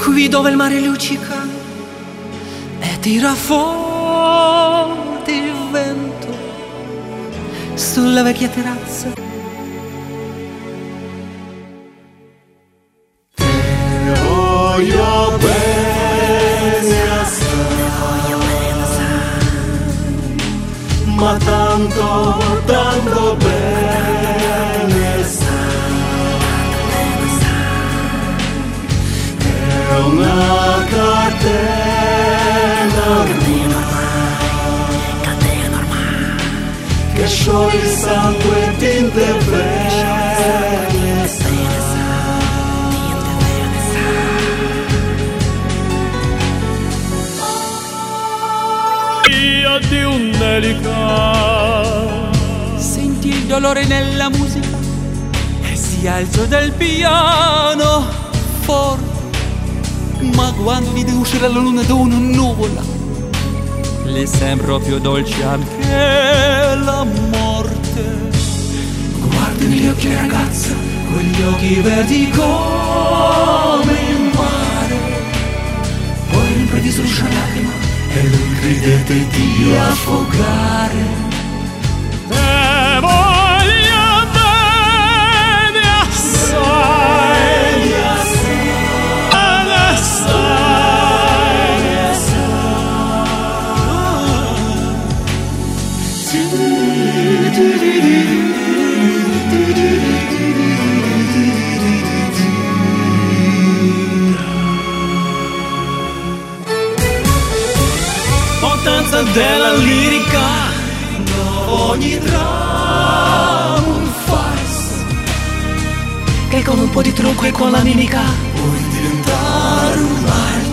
qui dove il mare luccica e tira forte il vento sulla vecchia terrazza. Te voglio bene assai, ma tanto, tanto bene sai, è una catena ormai che scioglie il sangue e tinte bene sai. Di un'elica, Senti il dolore nella musica e si alza del piano forte, ma quando vede uscire la luna da una nuvola le sembra più dolce anche la morte. Guardi negli occhi ragazza, quegli occhi verdi come il mare, poi improvviso uscì una lacrima e lui credete di affogare. te voglio bene assai, Importanza della lirica, ogni dramma un farce che con un po' di trucco e con la mimica puoi diventare un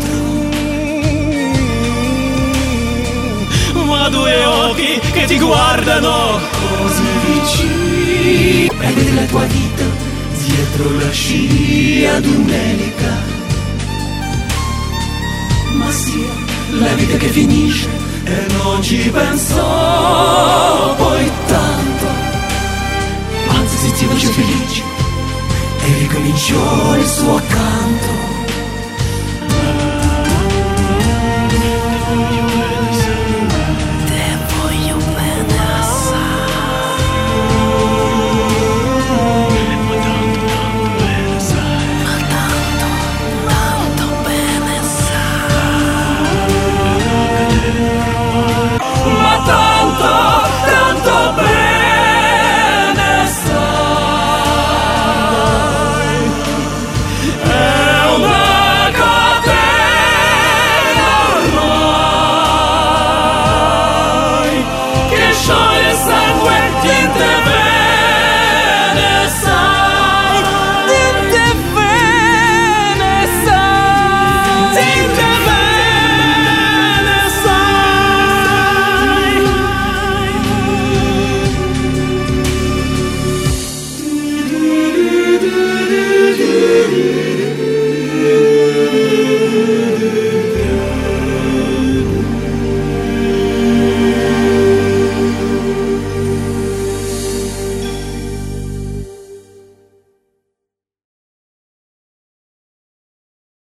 altro. Ma due occhi che ti guardano così vicini e vedi la tua vita dietro la scia d'un'elica. Ma sia la vita che finisce e non ci pensò poi tanto, anzi sentiva già felice e ricominciò il suo canto.